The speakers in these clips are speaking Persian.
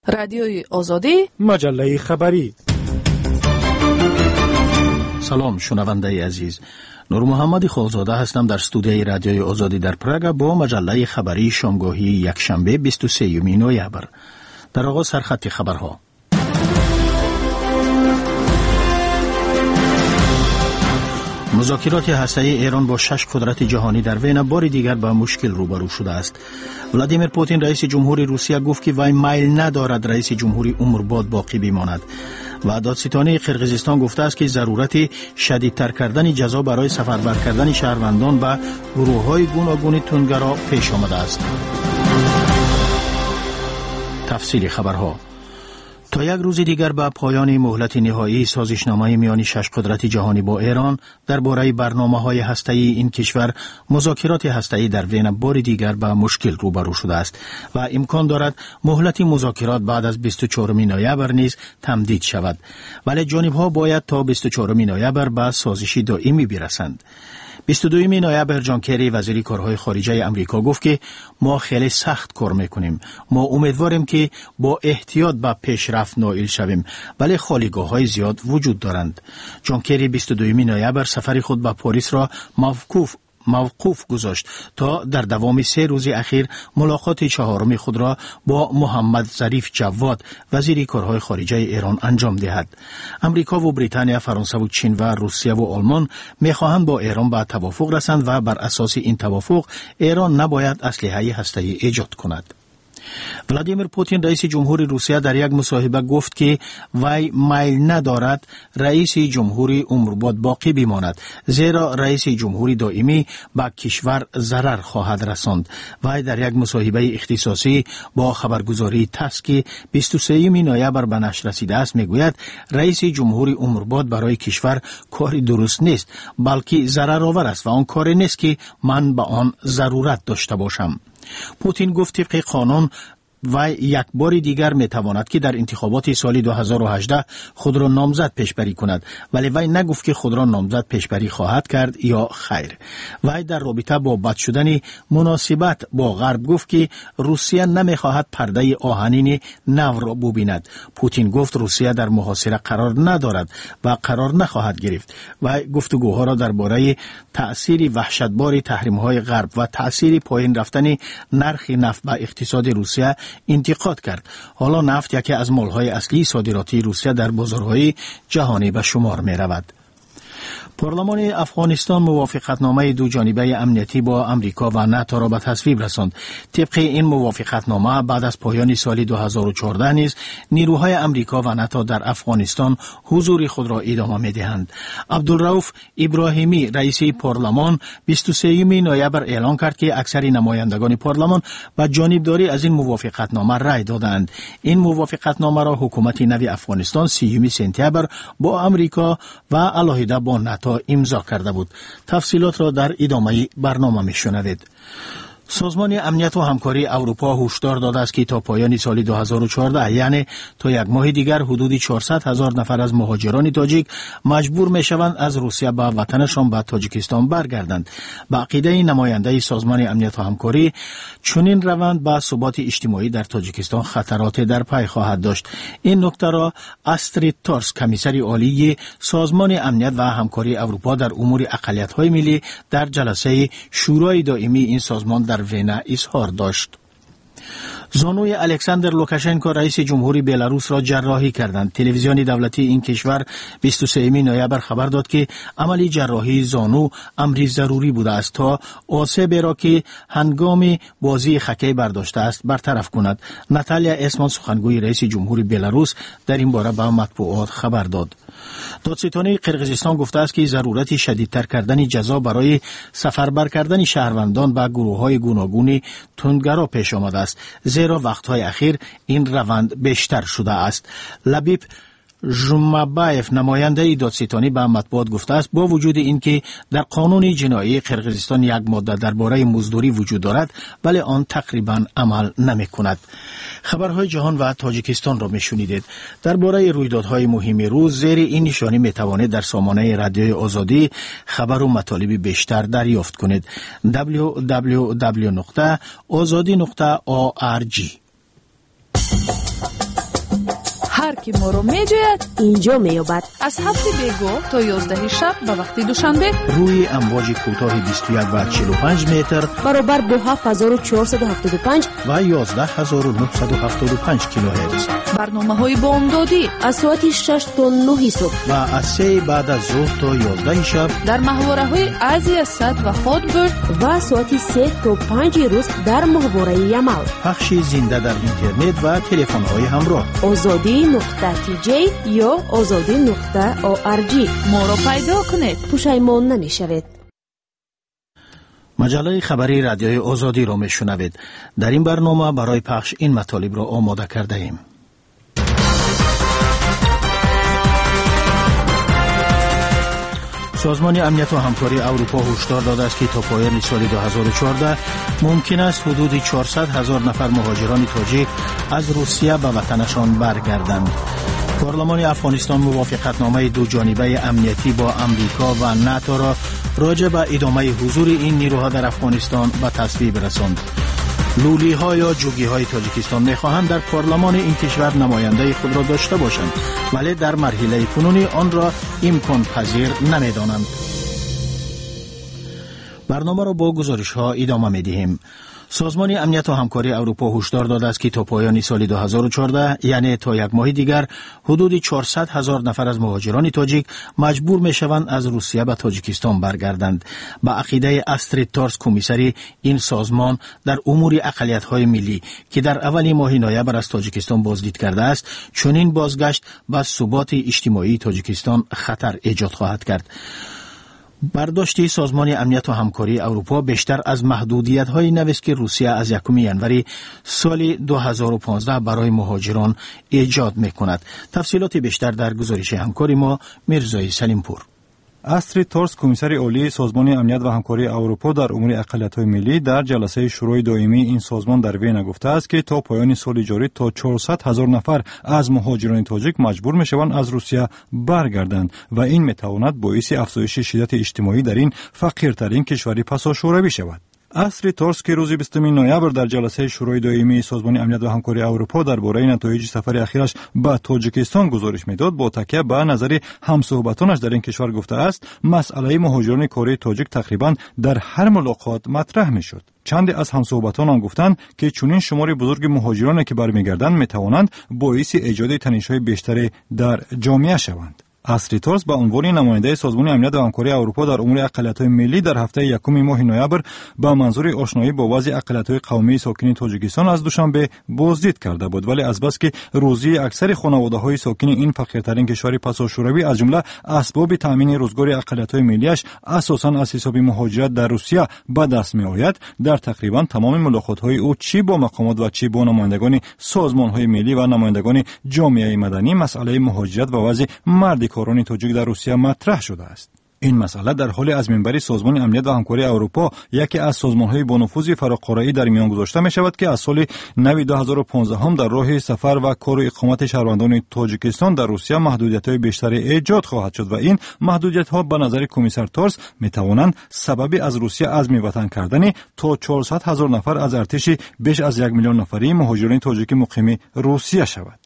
رادیوی آزادی، مجله خبری. سلام شنونده عزیز، نور محمد خالزاده هستم در استودیوی رادیوی آزادی در پراگ با مجله خبری شامگاهی یکشنبه 23 نوامبر. در آغاز سرخط خبرها. مذاکرات هسته‌ای ایران با 6 قدرت جهانی در وین بار دیگر با مشکل روبرو شده است. ولادیمیر پوتین رئیس جمهوری روسیه گفت که وی میل ندارد رئیس جمهوری عمرباد باقی بماند و دادستانی قرقیزستان گفته است که ضرورت شدیدتر کردن جزا برای سفربر کردن شهروندان و گروه‌های گوناگون تندگرا پیش آمده است. تفصیل خبرها. تا یک روز دیگر به پایان مهلت نهایی سازشنامه میان 6 قدرت جهانی با ایران درباره برنامه‌های هسته‌ای این کشور، مذاکرات هسته‌ای در وین بار دیگر به مشکل روبرو شده است و امکان دارد مهلت مذاکرات بعد از 24 نوامبر نیز تمدید شود، ولی جانب‌ها باید تا 24 نوامبر به سازشی دائمی برسند. 22 نوامبر جان کری وزیر کارهای خارجه امریکا گفت که ما خیلی سخت کار میکنیم. ما امیدواریم که با احتیاط به پیشرفت نائل شویم، ولی خالیگاه‌های زیاد وجود دارند. جان کری 22 نوامبر سفر خود به پاریس را موقوف گذاشت تا در دوام 3 روز اخیر ملاقات چهارم خود را با محمد ظریف جواد وزیر کارهای خارجه ایران انجام دهد. امریکا و بریتانیا، فرانسه و چین و روسیه و آلمان می‌خواهند با ایران به توافق رسند و بر اساس این توافق ایران نباید اسلحه هسته‌ای ایجاد کند. ولادیمیر پوتین رئیس جمهوری روسیه در یک مصاحبه گفت که وی میل ندارد رئیس جمهوری عمرباد باقی بماند، زیرا رئیس جمهوری دائمی به کشور ضرر خواهد رساند. وی در یک مصاحبه اختصاصی با خبرگزاری تاس که 23 نوامبر به نشر رسیده است میگوید رئیس جمهوری عمرباد برای کشور کاری درست نیست، بلکه ضررآور است و آن کاری نیست که من به آن ضرورت داشته باشم. پوتین گفت طبق قانون و یک بار دیگر میتواند که در انتخابات سال 2018 خود را نامزد پیشبری کند، ولی وی نگفت که خود را نامزد پیشبری خواهد کرد یا خیر. وی در رابطه با بد شدن مناسبت با غرب گفت که روسیه نمیخواهد پرده آهنین نو را ببیند. پوتین گفت روسیه در محاصره قرار ندارد و قرار نخواهد گرفت و گفتگوها را درباره تأثیر وحشتبار تحریم‌های غرب و تأثیر پایین رفتن نرخ نفت به اقتصاد روسیه انتقاد کرد. حالا نفت یکی از مالهای اصلی صادراتی روسیه در بازارهای جهانی به شمار می رود. پارلمان افغانستان موافقتنامه دو جانبه امنیتی با امریکا و ناتو را به تصویب رساند. طبق این موافقتنامه بعد از پایان سال 2014 نیز نیروهای امریکا و ناتو در افغانستان حضور خود را ادامه می‌دهند. عبدالرؤوف ابراهیمی رئیس پارلمان 23 نوامبر اعلام کرد که اکثر نمایندگان پارلمان به جانبداری از این موافقتنامه رأی دادند. این موافقتنامه را حکومت نو افغانستان 30 سپتامبر با امریکا و علیحده با ناتو امضا کرده بود. تفصیلات را در ادامه برنامه میشنوید. سازمان امنیت و همکاری اروپا هشدار داده است که تا پایان سال 2014 یعنی تا یک ماه دیگر حدود 400,000 نفر از مهاجران تاجیک مجبور میشوند از روسیه به وطنشان به تاجیکستان برگردند. به عقیده نماینده سازمان امنیت و همکاری چنین روند به ثبات اجتماعی در تاجیکستان خطرات در پی خواهد داشت. این نکته را استرید تارس کمیسر عالی سازمان امنیت و همکاری اروپا در امور اقلیت‌های ملی در جلسه شورای دائمی این سازمان در وینا اظهار داشت. زانوی الکساندر لوکاشنکو رئیس جمهوری بلاروس را جراحی کردند. تلویزیون دولتی این کشور 23 نوامبر خبر داد که عملی جراحی زانو امری ضروری بوده است تا آسیبی را که هنگام بازی خکی برداشته است برطرف کند. ناتالیا اسمان سخنگوی رئیس جمهوری بلاروس در این باره به مطبوعات خبر داد. دادستانی قرقیزستان گفته است که ضرورت شدیدتر کردن جزا برای سفربر کردن شهروندان به گروه‌های گوناگون تندگرا پیش آمده است، زیرا وقت‌های اخیر این روند بیشتر شده است. لبیب ژومابایف نماینده دادستانی به مطبوعات گفته است با وجود اینکه در قانون جنایی قرقیزستان یک ماده درباره مزدوری وجود دارد ولی آن تقریبا عمل نمی‌کند. خبرهای جهان و تاجیکستان را میشنیدید. درباره رویدادهای مهم روز زیر این نشانی میتوانید در سامانه رادیوی آزادی خبر و مطالب بیشتر دریافت کنید. www.azadi.org هر کی ما رو میجوید اینجا میابد. از 7 بیگاه تا 11 شب به وقت دوشنبه روی امواج کوتاه 21 و 45 متر برابر با 7475 و 11975 کیلوهرتز. برنامه‌های بامدادی از ساعت 6 تا 9 صبح و از 3 بعد از ظهر تا 11 شب در محوره‌های آسیا صد و هادبرد و ساعت 3 تا 5 روز در محوره یمل. پخش زنده در اینترنت و تلفن‌های همراه. azadi.tj یا azadi.org. ما را پیدا کنید. پشیمان نمی‌شوید. مجله خبری رادیوی آزادی را میشنوید. در این برنامه برای پخش این مطالب را آماده کرده ایم. سازمان امنیت و همکاری اروپا هشدار داده است که تا پایان سال 2014 ممکن است حدود 400,000 نفر مهاجران تاجیک از روسیه به وطنشان برگردند. پارلمان افغانستان موافقتنامه دو جانبه امنیتی با امریکا و ناتو را راجع به ادامه حضور این نیروها در افغانستان به تصویب رساند. لولی ها یا جوگی های تاجیکستان میخواهند در پارلمان این کشور نماینده خود را داشته باشند، ولی در مرحله کنونی آن را امکان پذیر نمیدانند. برنامه را با گزارش ها ادامه میدهیم. سازمان امنیت و همکاری اروپا هشدار داده است که تا پایان سال 2014 یعنی تا یک ماه دیگر حدود 400,000 نفر از مهاجران تاجیک مجبور میشوند از روسیه به تاجیکستان برگردند. به عقیده استرید تارس کمیسری این سازمان در امور اقلیت‌های ملی که در اول ماه نوامبر از تاجیکستان بازدید کرده است، چنین بازگشت به ثبات اجتماعی تاجیکستان خطر ایجاد خواهد کرد. برداشت سازمان امنیت و همکاری اروپا بیشتر از محدودیت‌های نوست که روسیه از 1 ژانویه سال 2015 برای مهاجران ایجاد می‌کند. تفصیلات بیشتر در گزارش همکاری ما میرزای سلیمپور. استرید تارس کمیسر عالی سازمان امنیت و همکاری اروپا در امور اقلیت‌های ملی در جلسه شورای دائمی این سازمان در وین گفته است که تا پایان سال جاری تا 400,000 نفر از مهاجران تاجیک مجبور میشوند از روسیه برگردند و این میتواند باعث افزایش شدت اجتماعی در این فقیرترین کشور پسا شوروی شود. استرید تارس که روز 20 نوامبر در جلسه شورای دائمی سازمان امنیت و همکاری اروپا درباره نتایج سفر اخیرش به تاجیکستان گزارش میداد، با تکیه به نظر همصحبتانش در این کشور گفته است مسئله مهاجران کره تاجیک تقریبا در هر ملاقات مطرح میشد. چند از همصحبتان گفتند که چنین شمار بزرگ مهاجرانی که برمیگردند میتوانند باعث ایجاد تنش‌های بیشتری در جامعه شوند. استرید تارس به عنوان نماینده سازمان امنیت و همکاری اروپا در امور اقلیت‌های ملی در هفته یکم ماه نوامبر با منظور آشنایی با وضع اقلیت‌های قومی ساکن تاجیکستان از دوشنبه بازدید کرده بود، ولی از بس که روزی اکثر خانواده‌های ساکن این فقیرترین کشور پسا شوروی از جمله اسباب تامین روزگار اقلیت‌های ملیش اساساً از حساب مهاجرت در روسیه به دست می‌آید، در تقریباً تمام ملاقات‌های او چی با مقامات و چی با نمایندگان سازمان‌های ملی و نمایندگان جامعه مدنی مسئله مهاجرت و وضع مردکاران تاجیک در روسیه مطرح شده است. این مسئله در حال از منبر سازمان امنیت و همکاری اروپا یکی از سازمان‌های با نفوذ فراقاره‌ای در میان گذاشته می‌شود که از سال 2015 هم در راه سفر و کار و اقامت شهروندان تاجیکستان در روسیه محدودیت‌های بیشتری ایجاد خواهد شد و این محدودیت‌ها به نظر کمیسر تارس می‌توانند سبب از روسیه عزم وطن کردن تا 400,000 نفر از ارتش بیش از 1 میلیون نفری مهاجران تاجیک مقیم روسیه شود.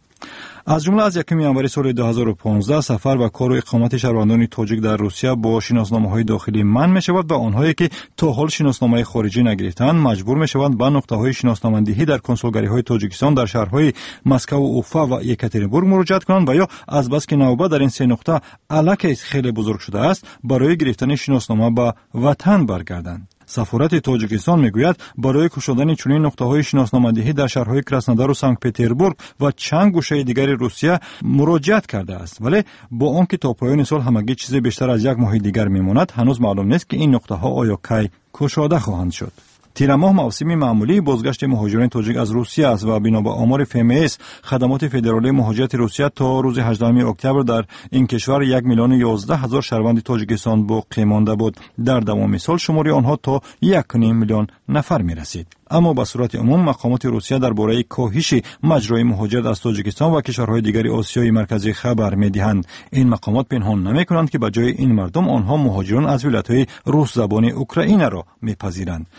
از جمله از 1 ژانویه سال 2015 سفر و کار و اقامت شهروندان تاجیک در روسیه با شناسنامه‌های داخلی منع می‌شود و آنهایی که تا حال شناسنامه خارجی نگرفتند مجبور می‌شوند به نقطه‌های شناسنامه‌دهی در کنسولگری‌های تاجیکستان در شهرهای مسکو و اوفا و یکاترینبورگ مراجعه کنند و یا از بس که نوبت در این سه نقطه الکی خیلی بزرگ شده است برای گرفتن شناسنامه به وطن برگردند. سفارت تاجیکستان میگوید برای گشودن چنین نقطه‌های شناسنامه‌دهی در شهرهای کراسنودار و سنت پترزبورگ و چند گوشه دیگر روسیه مراجعه کرده است، ولی با آنکه تا پایان سال همگی چیز بیشتر از 1 ماه دیگر میماند هنوز معلوم نیست که این نقطه‌ها آیا کی گشوده خواهند شد. تیر ماه موسم معمولی بازگشت مهاجران تاجیک از روسیه است و بنا به آمار FMS خدمات فدرالی مهاجرت روسیه تا روز 18 اکتبر در این کشور 1,011,000 شهروند تاجیکستان باقی مانده بود. در دوام سال شماری آنها تا 1.5 میلیون نفر می رسید. اما به صورت عموم مقامات روسیه درباره کاهش مجرای مهاجرت از تاجیکستان و کشورهای دیگر آسیای مرکزی خبر می‌دهند. این مقامات پنهان نمی‌کنند که بجای این مردم آنها مهاجران از ولایت‌های روس زبان اوکراین را می‌پذیرند. کنستانتین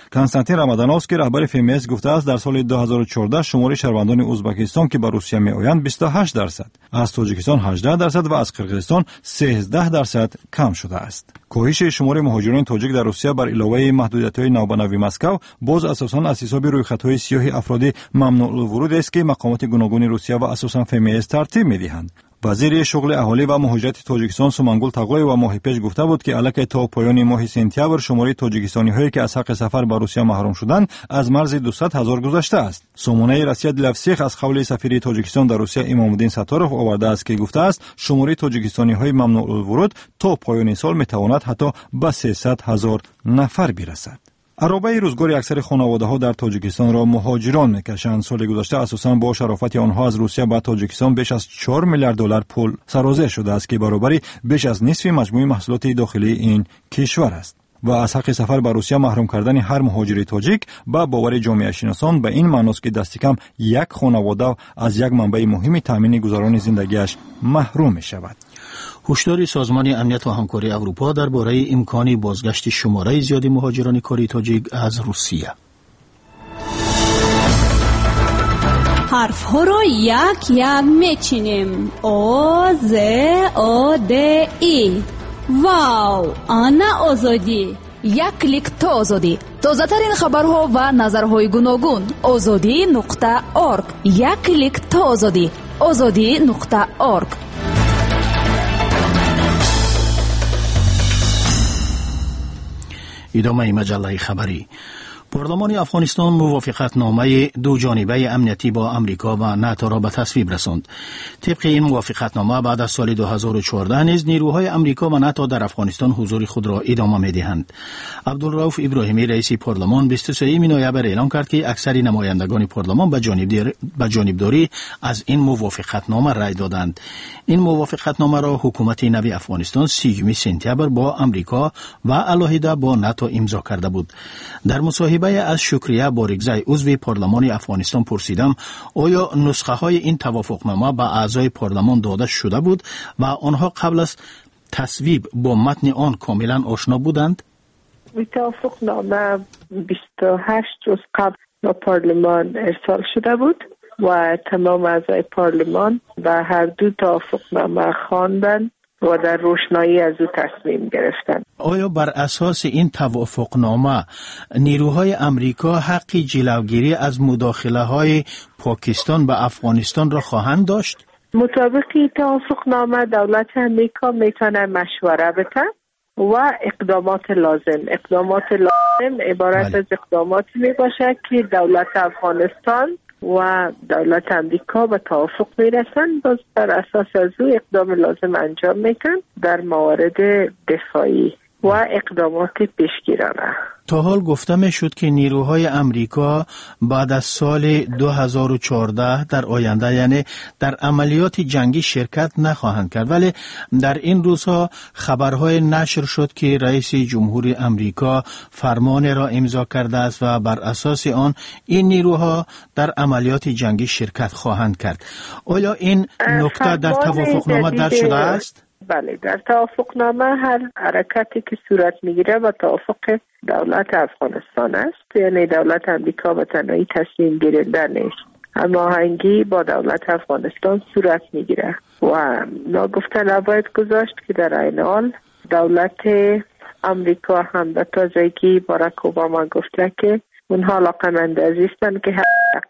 کنستانتین رمضانوف که رهبر فیمس گفته است در سال 2014 شمار شهروندان ازبکستان که به روسیه میآیند 28%، از تاجیکستان 18% و از قرقیزستان 13% کم شده است. کاهش شمار مهاجران تاجیک در روسیه بر علاوه محدودیت‌های نوبنوی مسکو باز اساساً از حساب رویخط‌های سیاه افراد ممنوع الورود است که مقامات گوناگون روسیه و اساساً فیمس ترتیب می‌دهند. وزیر شغل اهالی و مهاجرت تاجیکستان سومنگل تاغوی و ماه پیش گفته بود که الکی تا پایان ماه سپتامبر شمار تاجیکستانی‌هایی که از حق سفر به روسیه محروم شدند از مرز 200,000 گذشته است. سامانه رسید لفسیخ از قول سفیر تاجیکستان در روسیه امامالدین ستارov آورده است که گفته است شمار تاجیکستانی‌های ممنوع الورود تا پایان سال میتواند حتی به 300,000 نفر برسد. عرابه روزگاری اکثر خانواده‌ها در تاجیکستان را مهاجران می‌کشند. سال گذشته اساساً با شرافت آنها از روسیه به تاجیکستان بیش از 4 میلیارد دلار پول سرازیر شده است که برابری بیش از نصف مجموع محصولات داخلی این کشور است. و از حق سفر به روسیه محروم کردن هر مهاجر تاجیک با باور جامعه شناسان به این معنی است که دست کم یک خانواده از یک منبع مهم تامین گذران زندگیش محروم می‌شود. هشدار سازمان امنیت و همکاری اروپا درباره امکان بازگشت شماره زیادی مهاجران کاری تاجیک از روسیه. حرف ها را یک یک میچینیم. او ز او د ای. واو، آنا آزادی. یک کلیک تا آزادی. تازه ترین خبرها و نظرهای گوناگون. azadi.org. یک کلیک تا آزادی. azadi.org. ادامه مجله خبری. پارلمان افغانستان موافقتنامه دو جانبه امنیتی با امریکا و ناتو را به تصویب رساند. طبق این موافقتنامه بعد از سال 2014 نیز نیروهای امریکا و ناتو در افغانستان حضور خود را ادامه می‌دهند. عبدالرؤوف ابراهیمی رئیس پارلمان 23 نوامبر اعلام کرد که اکثر نمایندگان پارلمان به جانبداری از این موافقتنامه رأی دادند. این موافقتنامه را حکومت نو افغانستان 30 سپتامبر با امریکا و علاوه با ناتو امضا کرده بود. در مصاحبه از شکریه بارگزای عضو پارلمان افغانستان پرسیدم آیا نسخه های این توافقنامه به اعضای پارلمان داده شده بود و آنها قبل از تصویب با متن آن کاملا آشنا بودند؟ توافقنامه 28 روز قبل به پارلمان ارسال شده بود و تمام اعضای پارلمان به هر دو توافقنامه خواندند و در روشنایی از او تصمیم گرفتند. آیا بر اساس این توافقنامه نیروهای امریکا حق جلوگیری از مداخله های پاکستان به افغانستان را خواهند داشت؟ مطابق توافقنامه دولت امریکا میتونه مشوره بده و اقدامات لازم عبارت از اقداماتی می باشه که دولت افغانستان و دولت امریکا به توافق میرسند. باز بر اساس از او اقدام لازم انجام میتن در موارد دفاعی و اقدامات پیشگیرانه. تا حال گفته می شد که نیروهای امریکا بعد از سال 2014 در آینده یعنی در عملیات جنگی شرکت نخواهند کرد، ولی در این روزها خبرهای نشر شد که رئیس جمهور امریکا فرمان را امضا کرده است و بر اساس آن این نیروها در عملیات جنگی شرکت خواهند کرد. آیا این نکته در توافقنامه درج شده است؟ بله، در توافقنامه هر حرکتی که صورت میگیره با توافق دولت افغانستان است، یعنی دولت امریکا به تنهایی تصمیم گیرنده نیست، هماهنگی با دولت افغانستان صورت میگیره و ناگفته نباید گذاشت که در این حال دولت امریکا هم به تازگی باراک اوباما گفته که اونها علاقه‌مند هستند که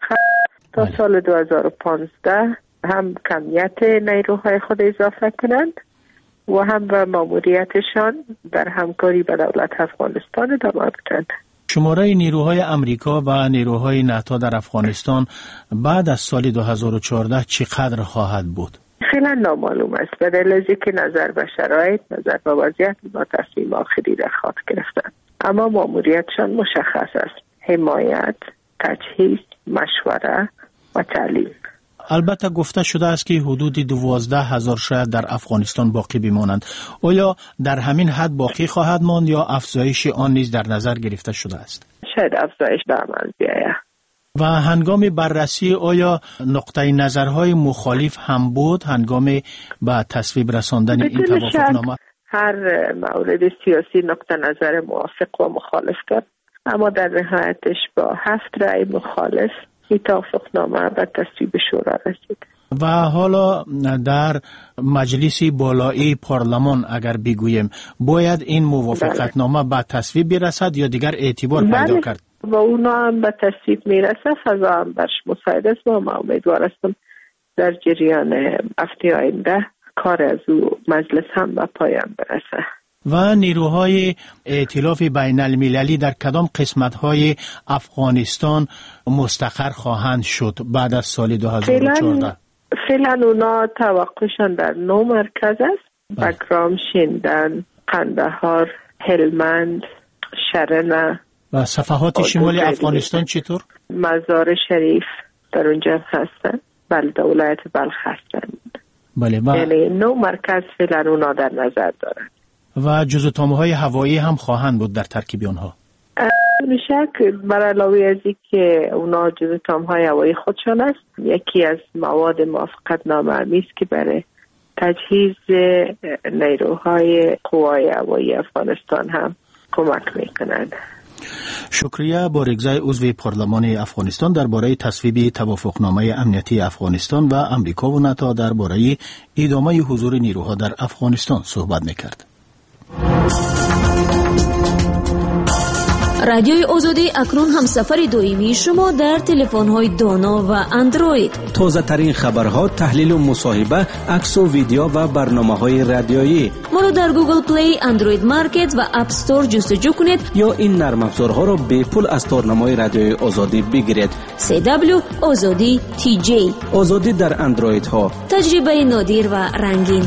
تا سال 2015 هم کمیت نیروهای خود اضافه کنند و هم به ماموریتشان در همکاری با دولت افغانستان ادامه بدهند. شماره نیروهای امریکا و نیروهای ناتو در افغانستان بعد از سال 2014 چقدر خواهد بود؟ خیلی نامعلوم است. به دلیل که نظر به شرایط، نظر به وضعیت با تصمیم آخری در خواهد گرفتند. اما ماموریتشان مشخص است: حمایت، تجهیز، مشوره و تعلیم. البته گفته شده است که حدود 12,000 شاید در افغانستان باقی بمانند. آیا در همین حد باقی خواهد ماند یا افزایش آن نیز در نظر گرفته شده است؟ شاید افزایش به عمل بیاید. و هنگام بررسی آیا نقطه نظرهای مخالف هم بود هنگام به تصویب رساندن این توافقنامه؟ هر مورد سیاسی نقطه نظر موافق و مخالف کرد، اما در نهایتش با 7 رأی مخالف این توافقنامه به تصویب شورا رسید. و حالا در مجلس بالایی پارلمان اگر بگوییم باید این موافقتنامه به تصویب برسد یا دیگر اعتبار پیدا کرد؟ و اونا هم به تصویب میرسه، فضا هم برش مساعد است و ما امیدوار هستم در جریان هفته آینده کار از او مجلس هم به پایان برسه. و نیروهای ائتلاف بین المللی در کدام قسمت‌های افغانستان مستقر خواهند شد بعد از سال 2014؟ فعلا اونا توقعشان در 9 مرکز است: بگرام، شیندن، قندهار، هلمند، شرنه. و صفحات شمالی افغانستان چطور؟ مزار شریف در اونجا هستند. بله، در ولایت بلخ هستند. بله. یعنی 9 مرکز فعلا اونا در نظر دارند. و جزوتامه‌های هوایی هم خواهند بود در ترکیب آنها؟ نشک بر علاوه از این که اونا جزوتامه‌های هوایی خودشان است، یکی از مواد موافقتنامه است که برای تجهیز نیروهای قوای هوایی افغانستان هم کمک میکنند. شکریه بارگزای عضو پارلمان افغانستان درباره تصویب توافقنامه امنیتی افغانستان و امریکا و ناتو درباره ادامه حضور نیروها در افغانستان صحبت میکرد. رادیوی آزادی اکنون هم سفر دائمی شما در تلفن‌های دانا و اندروید. تازه ترین خبرها، تحلیل و مصاحبه، عکس و ویدیو و برنامه‌های رادیویی. ما رو در گوگل پلی، اندروید مارکت و اپ استور جستجو کنید یا این نرم افزارها را به پول از تارنمای رادیوی آزادی بگیرید. CW آزادی TJ. آزادی در اندروید ها. تجربه نادر و رنگین.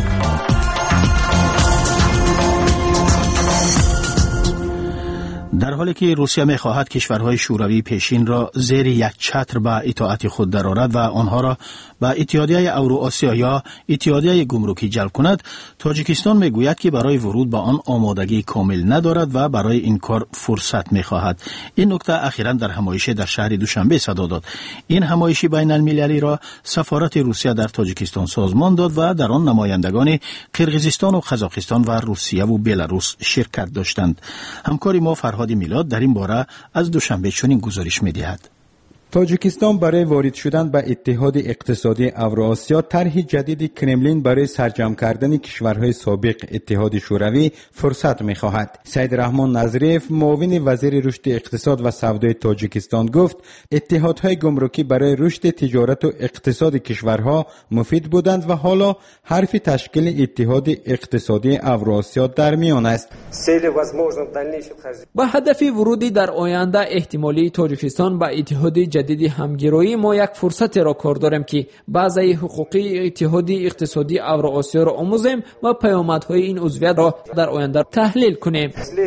در حالی که روسیه می‌خواهد کشورهای شوروی پیشین را زیر یک چتر به اطاعت خود درآورد و آنها را به اتحادیه اوراسیا یا اتحادیه گمرکی جلب کند، تاجیکستان میگوید که برای ورود به آن آمادگی کامل ندارد و برای این کار فرصت می‌خواهد. این نکته اخیراً در همایشی در شهر دوشنبه صدا داد. این همایش بین المللی را سفارت روسیه در تاجیکستان سازمان داد و در آن نمایندگان قرقیزستان و قزاقستان و روسیه و بلاروس شرکت داشتند. همکار ما فرهاد میلاد در این باره از دوشنبه چنین گزارش می‌دهد. تاجیکستان برای وارد شدن به اتحاد اقتصادی اوراسیا طرح جدید کرملین برای سرجم کردن کشورهای سابق اتحاد شوروی فرصت می‌خواهد. سید رحمان نظریف معاون وزیر رشد اقتصاد و سودای تاجیکستان گفت اتحادهای گمرکی برای رشد تجارت و اقتصاد کشورها مفید بودند و حالا حرف تشکیل اتحاد اقتصادی اوراسیا در میان است. با هدف ورودی در آینده احتمالی تاجیکستان به اتحاد جدید همگرایی ما یک فرصت را کار داریم که بعضی حقوقی اتحاد اقتصادی اوراسیا را آموزیم و پیامدهای این عضویت را در آینده تحلیل کنیم.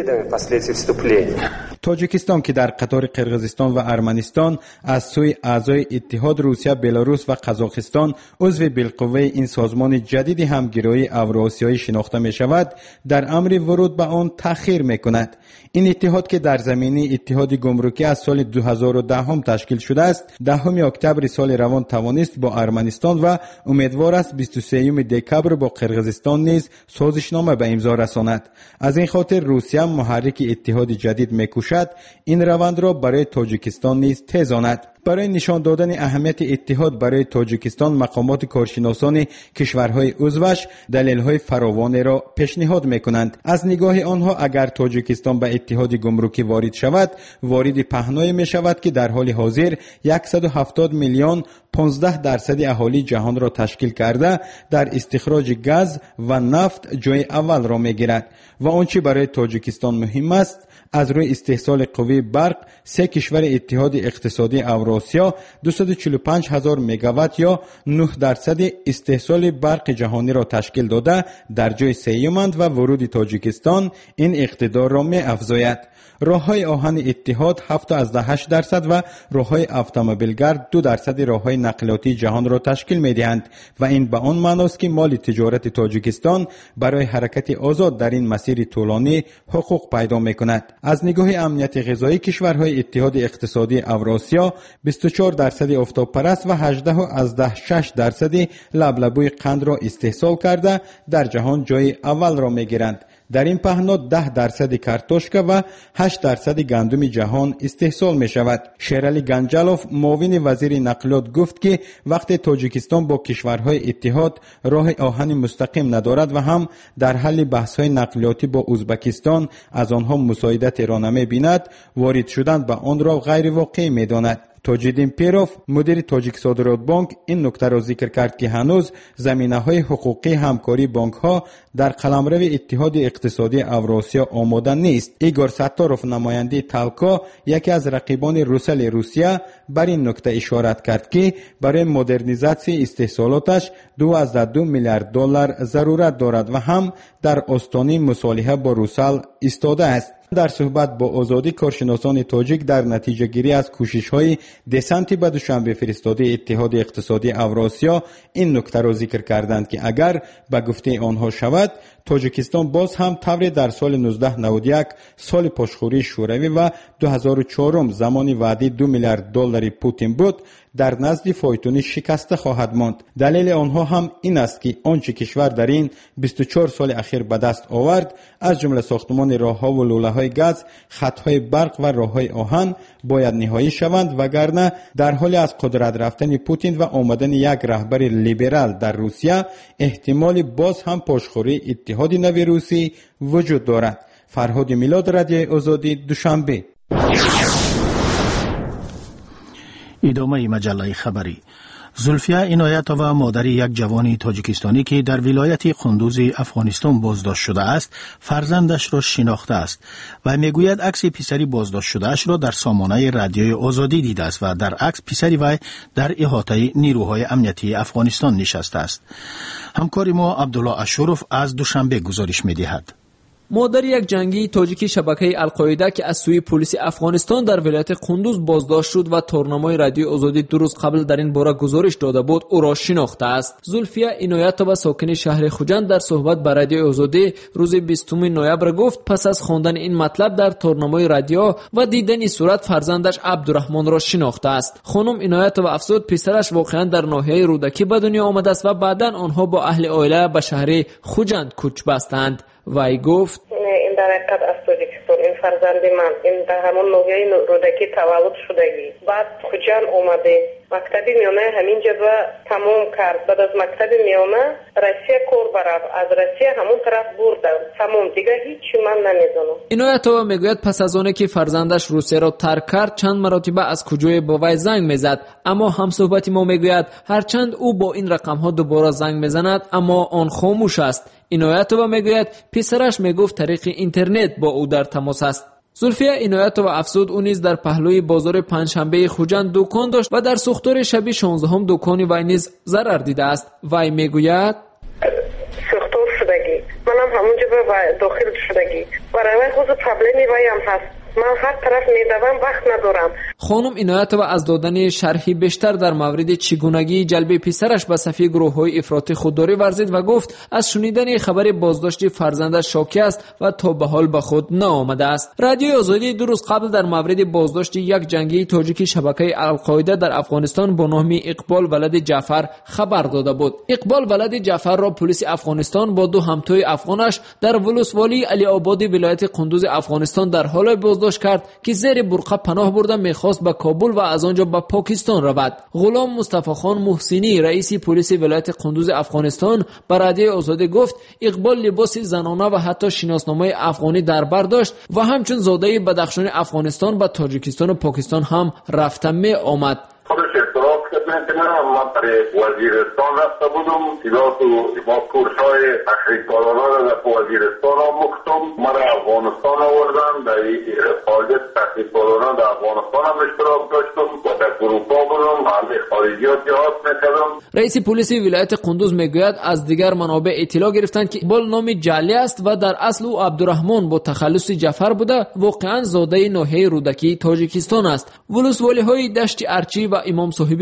تاجیکستان که در قطار قرقیزستان و ارمنستان از سوی اعضای اتحاد روسیه، بلاروس و قزاقستان عضو بالقوه این سازمان جدید همگرایی اوراسیایی شناخته می شود، در امر ورود به آن تأخیر می کند. این اتحاد که در زمینه اتحاد گمرکی از سال 2010 تشکیل شده است، 10 اکتبر سال روان توانست با ارمنستان و امیدوار است 23 دکبر با قرقیزستان نیز سازشنامه به امضا رساند. از این خاطر روسیه محرک اتحاد جدید می‌کوشد این روند را برای تاجیکستان نیز تیزاند. برای نشان دادن اهمیت اتحاد برای تاجیکستان، مقامات کارشناسان کشورهای عضوش دلایل فراوان را پیشنهاد می‌کنند. از نگاه آنها اگر تاجیکستان به اتحاد گمرکی وارد شود، وارد پهنای می‌شود که در حال حاضر 170 میلیون 15% اهالی جهان را تشکیل کرده در استخراج گاز و نفت جای اول را می‌گیرد و آنچه برای تاجیکستان مهم است از روی استحصال قوی برق 3 کشور اتحاد اقتصادی اوراسیا 245,000 مگاوات یا 9% استحصال برق جهانی را تشکیل داده در جای سومند و ورود تاجیکستان این اقتدار را می افزاید. راههای آهن اتحاد 7.8% و راههای اتومبیلگرد 2% راههای نقلیاتی جهان را تشکیل می‌دهند و این به آن معنی است که مال تجارت تاجیکستان برای حرکت آزاد در این مسیر طولانی حقوق پیدا می‌کند. از نگاه امنیت غذایی کشورهای اتحاد اقتصادی اوراسیا 24% آفتاب پرست و 18.6% لبلبوی قند را استحصال کرده در جهان جای اول را می‌گیرند. در این پهنات 10% کارتوشکا و 8% گندم جهان استحصال می شود. شیرالی گنجالوف معاون وزیر نقلیات گفت که وقتی تاجیکستان با کشورهای اتحاد راه آهن مستقیم ندارد و هم در حل بحث‌های نقلیاتی با ازبکستان از آنها مساعدت را نمی‌بیند، وارد شدن به آن را غیر واقعی می‌داند. تاجدین پیروف مدیر تاجیک صادرات بانک این نکته را ذکر کرد که هنوز زمینه‌های حقوقی همکاری بانک‌ها در قلمرو اتحاد اقتصادی اوراسیا آماده نیست. ایگور ستاروف نماینده تالکا یکی از رقیبان روسیه بر این نکته اشارت کرد که برای مدرنیزاسی استحصالاتش 2.2 میلیارد دلار ضرورت دارد و هم در آستانه مصالحه با روسیه ایستاده است. در صحبت با آزادی کارشناسان تاجیک در نتیجه گیری از کوشش‌های دسنتی به دوشنبه فرستاده اتحاد اقتصادی اوراسیا این نکته را ذکر کردند که اگر به گفته آنها شود تاجیکستان باز هم طوری در سال 1991 سال پاشخوری شوروی و 2004 زمان وعده 2 میلیارد دلار پوتین بود در نزد فایتونی شکسته خواهد ماند. دلیل آنها هم این است که آنچه کشور در این 24 سال اخیر به دست آورد از جمله ساختمان راه‌ها و لوله‌های گاز، خط‌های برق و راه‌های آهن باید نهایی شوند وگرنه در حال از قدرت رفتن پوتین و آمدن یک رهبر لیبرال در روسیه احتمال باز هم پاشخوری اتحاد نوی روسی وجود دارد. فرهاد میلاد، رادیو آزادی، دوشنبه. ادامه مجله خبری. زلفیه عنایتووا مادر یک جوان تاجیکستانی که در ولایت قندوز افغانستان بازداشت شده است فرزندش را شناخته است و میگوید عکس پسری بازداشت شدهش را در سامانه رادیوی آزادی دیده است و در عکس پسری وی در احاطه نیروهای امنیتی افغانستان نشسته است. همکار ما عبدالله اشرف از دوشنبه گزارش می‌دهد. مادر یک جنگی تاجیکی شبکه القاعده که از سوی پلیس افغانستان در ولایت قندوز بازداشت شد و تورنمای رادیو آزادی 2 روز قبل در این باره گزارش داده بود او را شناخته است. زلفیه عنایتووا ساکن شهر خوجند در صحبت با رادیو آزادی روز 20 نوامبر گفت پس از خواندن این مطلب در تورنمای رادیو و دیدن صورت فرزندش عبدالرحمن را شناخته است. خانم عنایتووا افزود پسرش واقعا در ناحیه رودکی به دنیا آمده است و بعدا آنها با اهل عائله به شهر خوجند کوچ بستند. وی گفت این در حقیقت از تاجیکستان این فرزند من این در همون ناحیه رودکی تولد شدگی بعد خوجان اومده مکتبی میامه همینجا با تمام کرد بعد از مکتبی میامه روسیه کور برفت از روسیه همون طرف بردم تمام دیگه هیچی من نمیدونم. عنایتووا میگوید پس از آنکه که فرزندش روسیه را ترک کرد چند مرتبه از کجای با وی زنگ میزد اما همصحبت ما میگوید هرچند او با این رقم ها دوباره زنگ میزند اما آن خاموش است. عنایتووا میگوید پسرش میگفت طریق اینترنت با او در تماس است. زلفیه عنایتووا افزود او نیز در پهلوی بازار پنجشنبه خوجند دکان داشت و در سوختار شب 16 دکان وی نیز ضرر دیده است. وی میگوید سوختار شدگی منم همونجا به داخل شدگی برای خود پرابلمی وی هم هست من هر طرف میدوم وقت ندارم. خانم عنایتووا از دادن شرحی بیشتر در مورد چگونگی جلب پسرش به صفی گروه‌های افراطی خودداری ورزید و گفت از شنیدن خبر بازداشت فرزندش شوکه است و تا به حال به خود نآمده است. رادیو آزادی 2 روز قبل در مورد بازداشت یک جنگی تاجیکی شبکه القاعده در افغانستان با نام اقبال ولد جعفر خبر داده بود. اقبال ولد جعفر را پلیس افغانستان با 2 همتای افغانش در ولسوالی علی آباد ولایت قندوز افغانستان در حال بازداشت کرد که زیر برقه پناه برده میخواست به کابل و از آنجا به پاکستان رود. غلام مصطفی خان محسنی رئیس پلیس ولایت قندوز افغانستان به رادیو آزادی گفت اقبال لباس زنانه و حتی شناسنامه افغانی در بر داشت و همچون زاده بدخشان افغانستان به تاجیکستان و پاکستان هم رفته می آمد. که من برای وزیرستان رفته بودم با کورسای تحقیق‌کارانه در وزیرستان آموختم من افغانستان آوردم در فعالیت تحقیق‌کارانه در افغانستان هم اشتراک داشتم و در اروپا بودم همه خارجیات جهات میکردم. رئیس پلیس ولایت قندوز میگوید از دیگر منابع اطلاع گرفتند که اقبال نام جعلی است و در اصل او عبدالرحمن با تخلص جعفر بوده واقعا زاده ناحیه رودکی تاجیکستان است. ولسوالی‌های دشت ارچی و امام صاحبی ولایت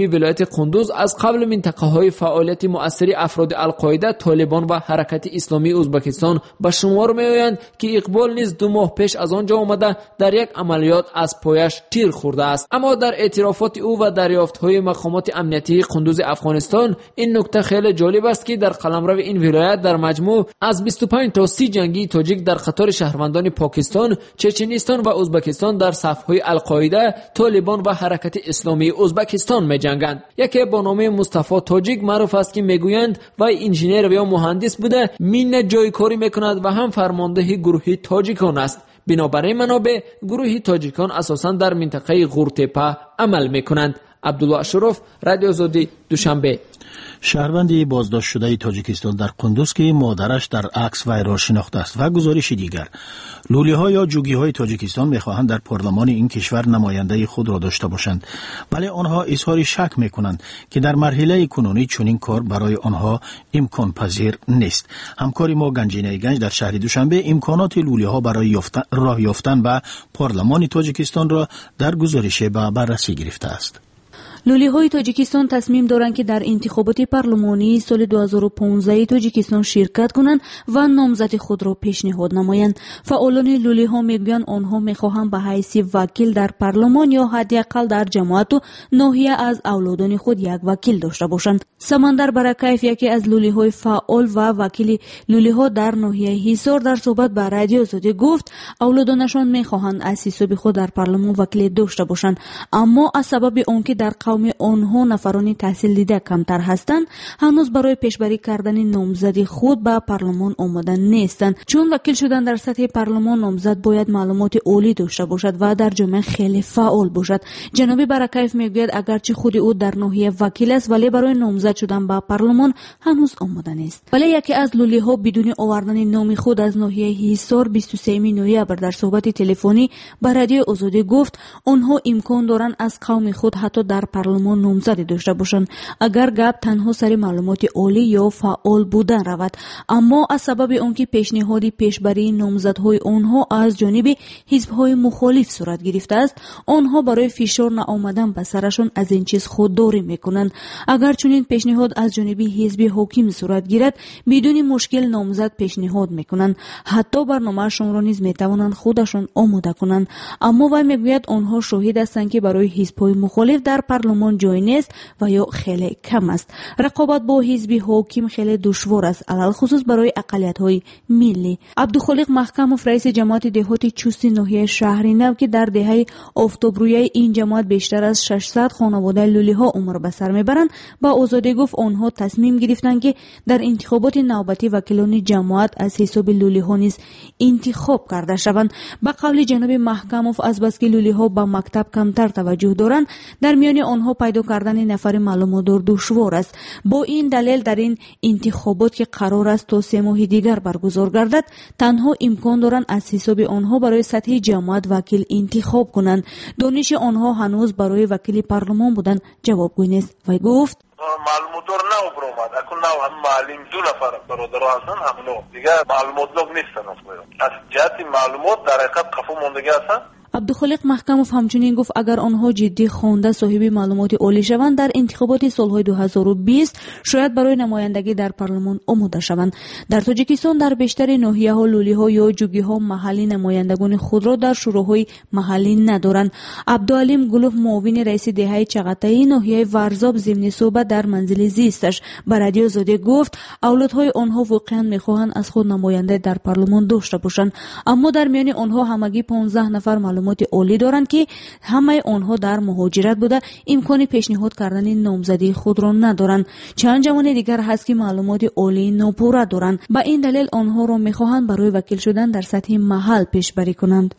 قندوز از قبل منطقه‌های فعالیت مؤثر افراد القاعده، طالبان و حرکت اسلامی ازبکستان به شمار می‌آیند که اقبال نیز 2 ماه پیش از آنجا آمده در یک عملیات از پایش تیر خورده است. اما در اعترافات او و دریافت‌های مقامات امنیتی قندوز افغانستان این نکته خیلی جالب است که در قلمرو این ولایت در مجموع از 25 تا 30 جنگی تاجیک در قطار شهروندان پاکستان، چچنیستان و ازبکستان در صف‌های القاعده، طالبان و حرکت اسلامی ازبکستان می‌جنگند. یکی با نام مصطفی تاجیک معروف است که میگویند وی انجینر و یا مهندس بوده، مین جایکاری میکند و هم فرمانده گروه تاجیکان است. بنابراین منابع گروه تاجیکان اساساً در منطقه غورتپه عمل میکنند. عبدالله اشرف، رادیو آزادی، دوشنبه. شهروندی بازداشت شده تاجیکستان در قندوز که مادرش در عکس وی را شناخته است و گزارش دیگر، لولی‌ها یا جوگی‌های تاجیکستان می‌خواهند در پارلمان این کشور نماینده خود را داشته باشند، ولی آنها اظهار شک می‌کنند که در مرحله کنونی چنین کار برای آنها امکان پذیر نیست. همکار ما گنجینه گنج در شهر دوشنبه امکانات لولی‌ها برای راه یافتن به پارلمان تاجیکستان را در گزارش به بررسی گرفته است. لولی‌های تاجیکستان تصمیم دارند که در انتخابات پارلمانی سال 2015 تاجیکستان شرکت کنند و نامزد خود را پیشنهاد نمایند. فعالان لولی‌ها میگویند آنها می‌خواهند به حیث وکیل در پارلمان یا حداقل در جماعت و ناحیه از اولادان خود یک وکیل داشته باشند. سمندر برکیف، یکی از لولی‌های فعال و وکیل لولی‌ها در ناحیه حصار، در صحبت با رادیو آزادی گفت اولادانشان می‌خواهند از حساب خود در پارلمان وکیل داشته باشند، اما از سبب آنکه در قوم آنها نفرانی تحصیل دیده کمتر هستند، هنوز برای پیشبری کردن نامزدی خود به پارلمان آماده نیستند. چون وکیل شدن در سطح پارلمان، نامزد باید معلومات عالی داشته باشد و در جامعه خیلی فعال باشد. جناب برکیف میگوید اگرچه خود او در ناحیه وکیل است، ولی برای نامزد شدن به پارلمان هنوز آماده نیست. ولی یکی از لولی‌ها بدون آوردن نام خود از ناحیه حصار 23 نوامبر در صحبت تلفنی با رادیو آزادی گفت آنها امکان دارند از قوم خود حتی در پارلمان نامزد داشته باشند اگر گپ تنها سر معلومات عالی یا فعال بودن رود، اما از سبب آنکه پیشنهادی پیشبری نامزدهای آنها از جانب حزب‌های مخالف صورت گرفته است، آنها برای فشار نآمدن به سرشان از این چیز خودداری میکنند. اگر چنین پیشنهاد از جانب حزب حاکم صورت گیرد، بدون مشکل نامزد پیشنهاد میکنند، حتی برنامه‌شان را نیز میتوانند خودشان آماده کنند. اما وی میگوید آنها شاهد هستند که برای حزب‌های مخالف در پارلمان جای نیست و یا خیلی کم است. رقابت با حزب حاکم خیلی دشوار است، علل خصوص برای اقلیت‌های ملی. عبدالخالق محکموف، رئیس جماعت دهات چوست ناحیه شهری نو که در دهه اکتبری این جماعت بیشتر از 600 خانواده لولی‌ها عمر به سر میبرند، با آزادی گفت آنها تصمیم گرفتند که در انتخابات نوبتی وکیلان جماعت از حساب لولی‌ها نیز انتخاب کرده شوند. با قول جناب محکموف، از بس که لولی‌ها با مکتب کمتر توجه دارند، در میان آنها پیدا کردن نفر معلوماتدار دشوار است. با این دلیل در این انتخابات که قرار است تا 3 ماه دیگر برگزار گردد، تنها امکان دارند از حساب آنها برای سطح جماعت وکیل انتخاب کنند. دانش آنها هنوز برای وکیل پارلمان بودن جوابگوی نیست. وی گفت معلوماتدار نو برآمد، اکنون نو هم معلم 2 نفر برادر هستند، همونو دیگه معلوماتدار نیستن. از جهت معلومات در حقیقت قفو ماندگی هستند. عبدالخالق محکموف همچنین گفت اگر آنها جدی خوانده صاحب معلومات عالی شوند، در انتخابات سالهای 2020 شاید برای نمایندگی در پارلمان آماده شوند. در تاجیکستان در بیشتر ناحیه‌ها لولی‌ها یا جوگی‌ها محلی نمایندگان خود را در شوراهای محلی ندارند. عبدالعلیم گلوف، معاون رئیس دهه چغتایی ناحیه ورزاب، ضمن صحبت در منزل زیستش با رادیو آزادی گفت اولادهای آنها واقعا می‌خواهند از خود نماینده در پارلمان داشته باشند، اما در میان آنها همگی 15 نفر معلومات عالی دارند که همه آنها در مهاجرت بوده، امکان پیشنهاد کردن نامزدی خود را ندارند. چند جوان دیگر هست که معلومات عالی ناپوره دارند، با این دلیل آنها را می‌خواهند برای وکیل شدن در سطح محل پیشبری کنند.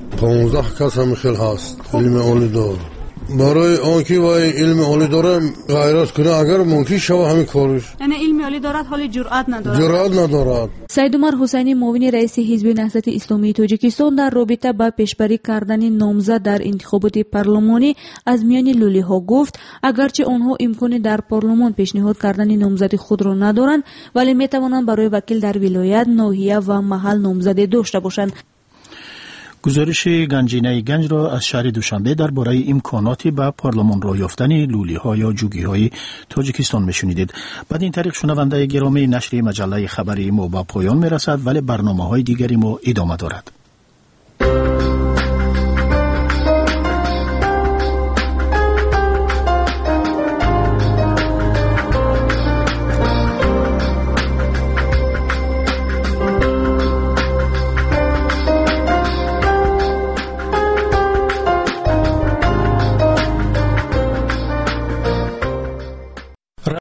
15 کس هم خیلی هست علم عالی دار، برای آنکه وای علم عالی داره غیرت کنه اگر ممکن شود همین کارش، یعنی علم عالی دارد حالی جرأت ندارد. سید عمر حسینی، معاون رئیس حزب نهضت اسلامی تاجیکستان، در رابطه با پیشبری کردن نامزد در انتخابات پارلمانی از میان لولی‌ها گفت اگرچه آنها امکان در پارلمان پیشنهاد کردن نامزد خود را ندارند، ولی میتوانند برای وکیل در ولایت، ناحیه و محل نامزد داشته باشند. گزارش گنجینه گنج را از شهر دوشنبه درباره امکاناتی به پارلمان راه یافتن لولی‌ها یا جوگی‌های تاجیکستان میشنیدید. بعد این طریق شنونده گرامی، نشر مجله خبری ما به پایان میرسد، ولی برنامه‌های دیگری ما ادامه دارد.